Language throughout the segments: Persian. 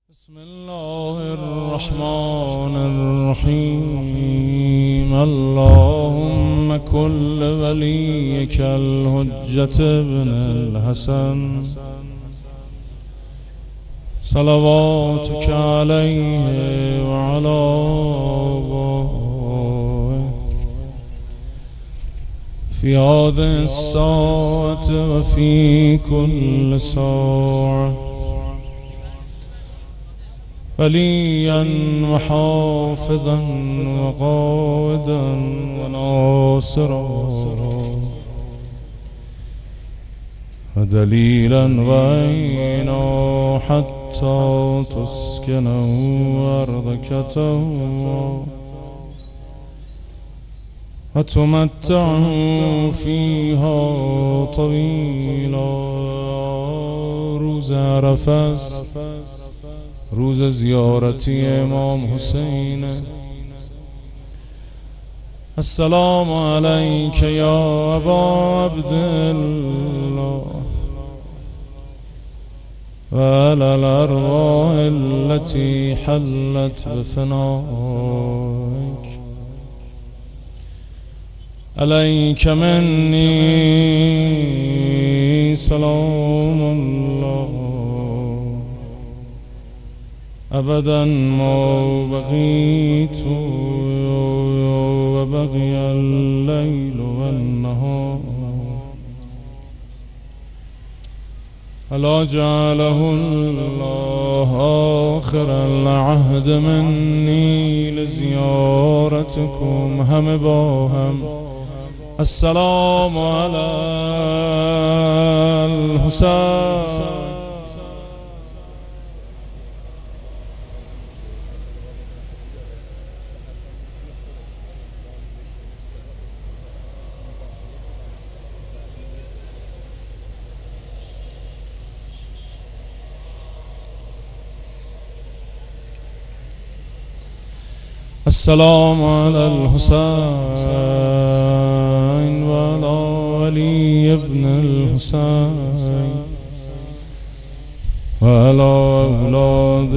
بسم الله الرحمن الرحيم. اللهم كل وليك الحجة ابن الحسن صلواتك عليه وعلى آبائه في هذه الساعة وفي كل ساعة وليا وحافظا وقائدا وناصرا ودليلا وعينا حتى تسكنه أرضك تهوى وتمتعه فيها طويلا. روز عرفه، روز زیارتی امام حسین. السلام علیک یا ابا عبدالله و علی الارواح التي حلت بفنائك. علیک منی سلام الله ابدا ما بقيت وبقي الليل والنهار. الا جعله الله آخر العهد مني لزيارتكم هم با هم. السلام على الحسين. السلام على الحسين وعلى علي بن الحسين وعلى أولاد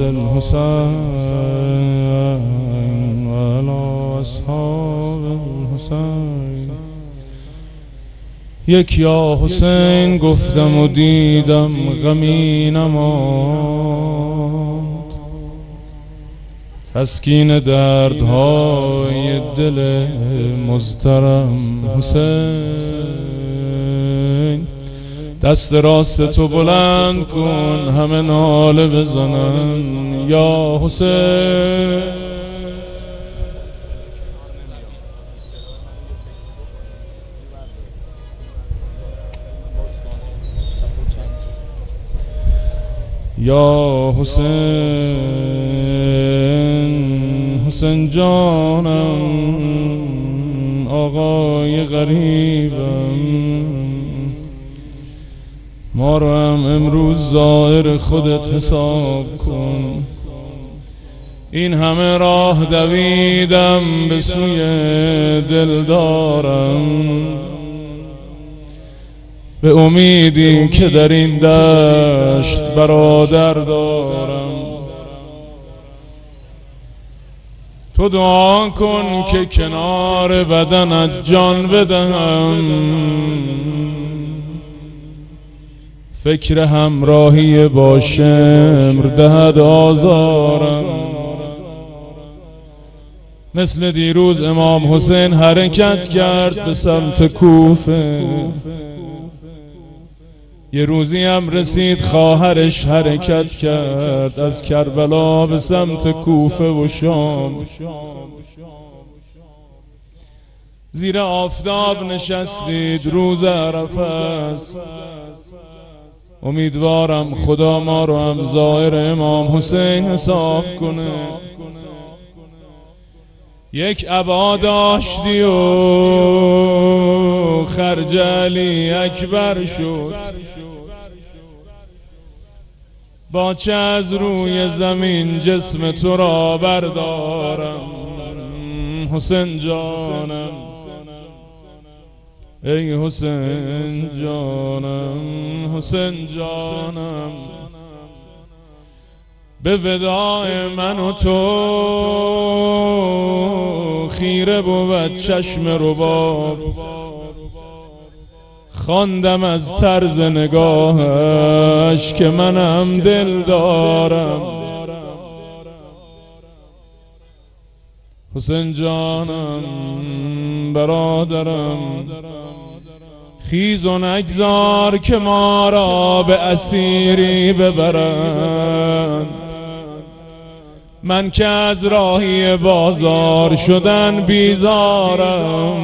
الحسين وعلى أصحاب الحسين. یک یا حسین گفتم و دیدم غمی نماند. تسکین دردهای دل مضطرم حسین. دست راست تو بلند کن همه ناله بزنن یا حسین. یا حسین، حسین جانم، آقای غریبم، ما رو هم امروز ظاهر خودت حساب کن. این همه راه دویدم به سوی دلدارم به امیدی که در این دشت برادر دارم. تو دعا کن که کنار بدنت جان بدهم. فکر همراهی با شمر دهد آزارم. مثل دیروز امام حسین حرکت کرد به سمت کوفه. یه روزی هم رسید خواهرش حرکت کرد از کربلا به سمت کوفه و شام. زیر آفتاب نشستید، روز عرفه است. امیدوارم خدا ما رو هم ظاهر امام حسین حساب کنه. یک عبا داشتی و خرج علی اکبر شد. با چه از روی زمین جسم تو را بردارم حسین جانم. ای حسین جانم، حسین جانم، به وداع من و تو خیره بود چشم رباب. خواندم از طرز نگاهش که منم دل دارم. حسین جانم برادرم، خیز و نگذار که ما را به اسیری ببرند. من که از راهی بازار شدن بیزارم.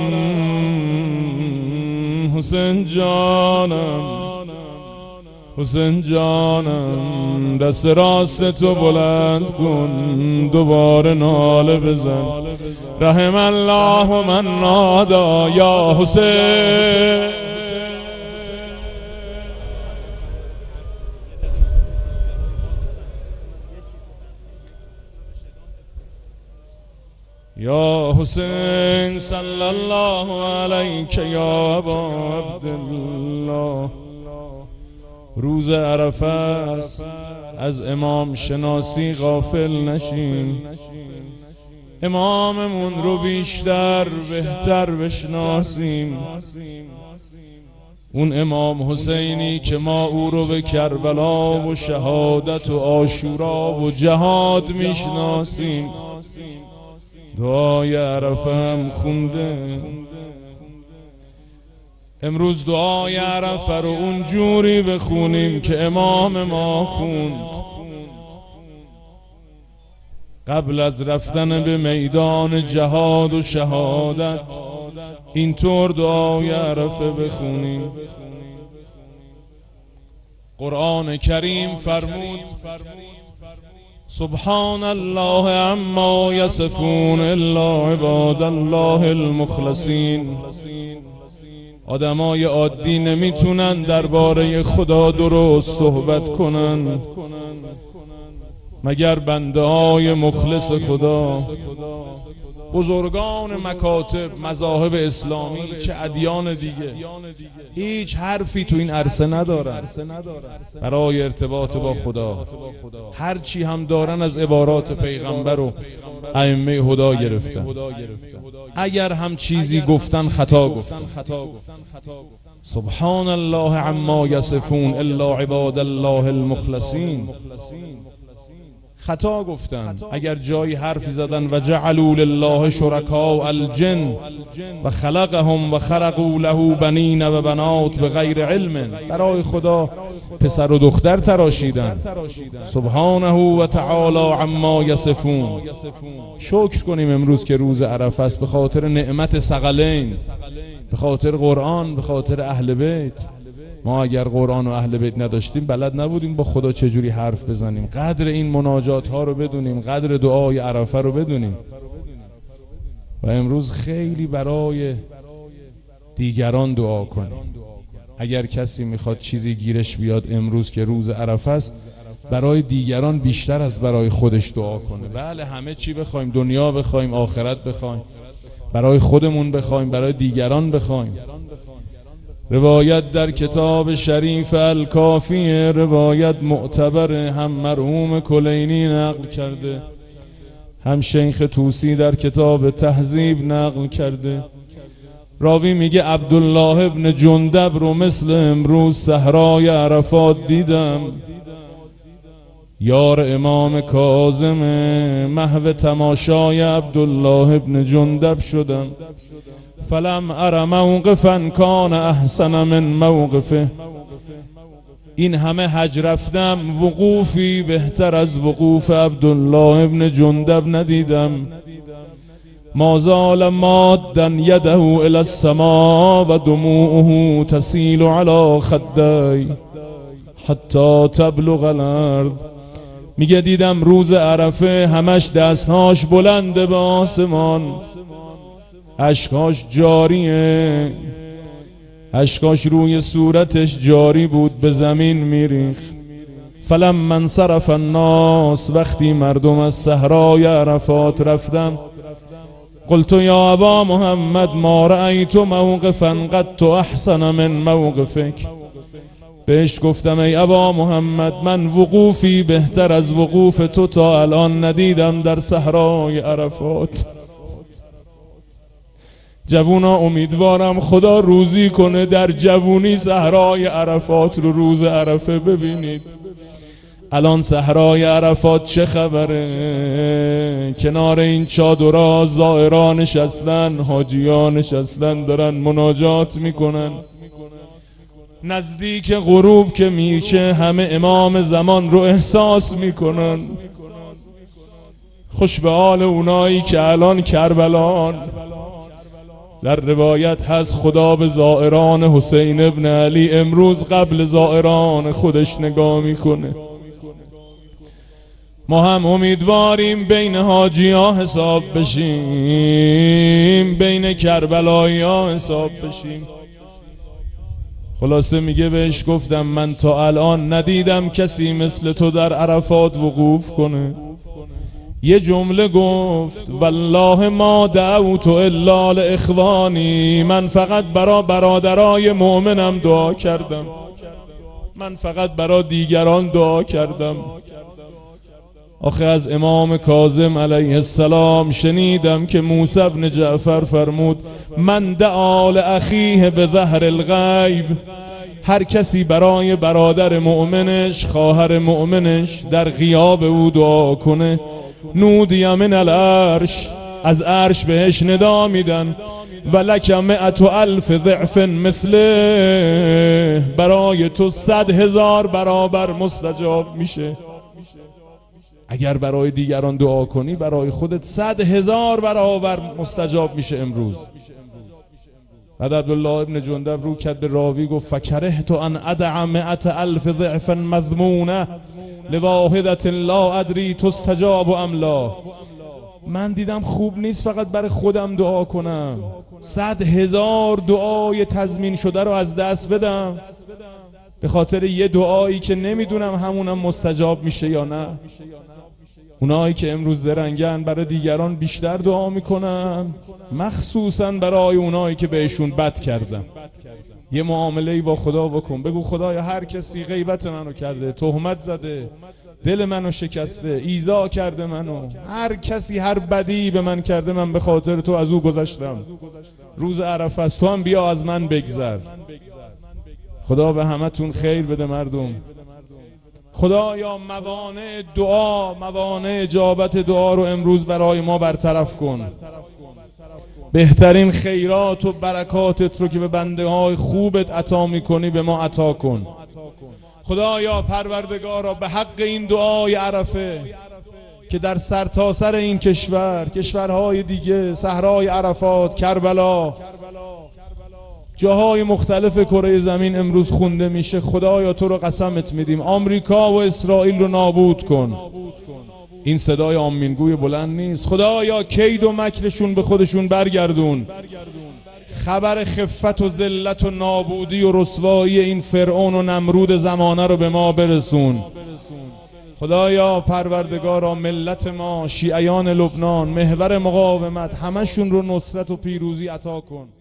حسین جانم، حسین جانم، دست راست تو بلند کن، دوباره ناله بزن. رحم الله من نادا یا حسین. یا حسین صلی الله علیک یا ابا عبدالله. روز عرفه است، از امام شناسی غافل نشین. اماممون رو بیشتر بهتر بشناسیم. اون امام حسینی که ما او رو به کربلا و شهادت و عاشورا و جهاد میشناسیم. دعای عرفه هم خونده. امروز دعای عرفه رو اونجوری بخونیم که امام ما خوند. قبل از رفتن به میدان جهاد و شهادت اینطور دعای عرفه بخونیم. قرآن کریم فرمود سبحان الله عما یصفون الا عباد الله المخلصین. آدمای عادی نمیتونن درباره خدا درست صحبت کنن مگر بنده های مخلص خدا. بزرگان مکاتب مذاهب اسلامی چه ادیان دیگه هیچ حرفی تو این عرصه ندارن برای ارتباط با خدا. هر چی هم دارن از عبارات پیغمبر و ائمه هدا گرفتن. اگر هم چیزی گفتن خطا گفتن. سبحان الله عما یصفون الا عباد الله المخلصین. خطا گفتن. اگر جایی حرفی زدن و جعلوا لله شرکاء الجن و خلقهم و خلقوا له بنین و بنات بغیر علم. برای خدا پسر و دختر تراشیدن. سبحانه و تعالی عما یصفون. شکر کنیم امروز که روز عرفه است، به خاطر نعمت ثقلین، به خاطر قرآن، به خاطر اهل بیت. ما اگر قرآن و اهل بیت نداشتیم بلد نبودیم با خدا چجوری حرف بزنیم. قدر این مناجات ها رو بدونیم، قدر دعای عرفه رو بدونیم. و امروز خیلی برای دیگران دعا کنیم. اگر کسی میخواد چیزی گیرش بیاد امروز که روز عرفه است، برای دیگران بیشتر از برای خودش دعا کنه. بله همه چی بخوایم، دنیا بخوایم، آخرت بخوایم، برای خودمون بخوایم، برای دیگران بخوایم. روایت در کتاب شریف الکافی، روایت معتبر، هم مرحوم کلینی نقل کرده، هم شیخ توسی در کتاب تهذیب نقل کرده. راوی میگه عبدالله ابن جندب رو مثل امروز صحرای عرفات دیدم. یار امام کاظم، محو تماشای عبدالله ابن جندب شدم. فلم ار موقفا کان احسن من موقفه. این همه حج رفتم، وقوفی بهتر از وقوف عبدالله ابن جندب ندیدم. ما زال مادا یده الی السما و دموعه تسیل علی خدی حتی تبلغ الارض. میگه دیدم روز عرفه همش دستهاش بلنده به آسمان، اشکاش جاریه، اشکاش روی صورتش جاری بود، به زمین میریخت. فلما انصرف الناس، وقتی مردم از صحرای عرفات رفتن، قلت یا ابا محمد ما رأیت موقفا قد احسن من موقفک. بهش گفتم ای ابا محمد، من وقوفی بهتر از وقوف تو تا الان ندیدم در صحرای عرفات. جوونا امیدوارم خدا روزی کنه در جوونی صحرای عرفات رو روز عرفه ببینید. الان صحرای عرفات چه خبره؟ کنار این چادرها زائران نشستن، حاجیان نشستن، دارن مناجات میکنن. نزدیک غروب که میشه همه امام زمان رو احساس میکنن. خوش به حال اونایی که الان کربلان. در روایت هست خدا به زائران حسین ابن علی امروز قبل زائران خودش نگاه میکنه. ما هم امیدواریم بین حاجی ها حساب بشیم، بین کربلایی ها حساب بشیم. خلاصه میگه بهش گفتم من تا الان ندیدم کسی مثل تو در عرفات وقوف کنه. یه جمله گفت والله ما دعوت الا لاخوانی، من فقط برا برادرای مؤمنم دعا کردم، من فقط برا دیگران دعا کردم. آخه از امام کاظم علیه السلام شنیدم که موسی بن جعفر فرمود من دعا لاخیه به ظهر الغیب، هر کسی برای برادر مؤمنش، خواهر مؤمنش در غیاب او دعا کنه، نودی من العرش، از عرش بهش ندا میدن ولک 100,000 ضعف مثله، برای تو 100,000 برابر مستجاب میشه. اگر برای دیگران دعا کنی برای خودت 100,000 برابر مستجاب میشه. امروز بعد عبدالله ابن جندب رو کرد به راوی گفت فکرهت ان ادع 100,000 ضعف مضمونه لواحدة لا ادری تستجاب ام لا. من دیدم خوب نیست فقط برای خودم دعا کنم، 100,000 دعای تضمین شده رو از دست بدم به خاطر یه دعایی که نمیدونم همونم مستجاب میشه یا نه. اونایی که امروز زرنگن برای دیگران بیشتر دعا میکنن، مخصوصا برای اونایی که بهشون بد کردن. یه معامله‌ای با خدا بکن، بگو خدایا هر کسی غیبت منو کرده، تهمت زده، دل منو شکسته، ایذا کرده منو، هر کسی هر بدی به من کرده، من به خاطر تو از او گذشتم. روز عرفه است، تو هم بیا از من بگذر. خدا به همتون خیر بده مردم. خدایا موانع دعا، موانع اجابت دعا رو امروز برای ما برطرف کن. بهترین خیرات و برکاتت رو که به بنده های خوبت عطا میکنی به ما عطا کن. خدایا پروردگارا به حق این دعای عرفه که در سرتاسر این کشور، کشورهای دیگه، صحرای عرفات، کربلا، جاهای مختلف کره زمین امروز خونده میشه، خدایا تو رو قسمت میدیم آمریکا و اسرائیل رو نابود کن. این صدای آمینگوی بلند نیست. خدایا کید و مکرشون به خودشون برگردون. خبر خفت و ذلت و نابودی و رسوایی این فرعون و نمرود زمانه رو به ما برسون. خدایا پروردگارا ملت ما، شیعیان لبنان، محور مقاومت، همشون رو نصرت و پیروزی عطا کن.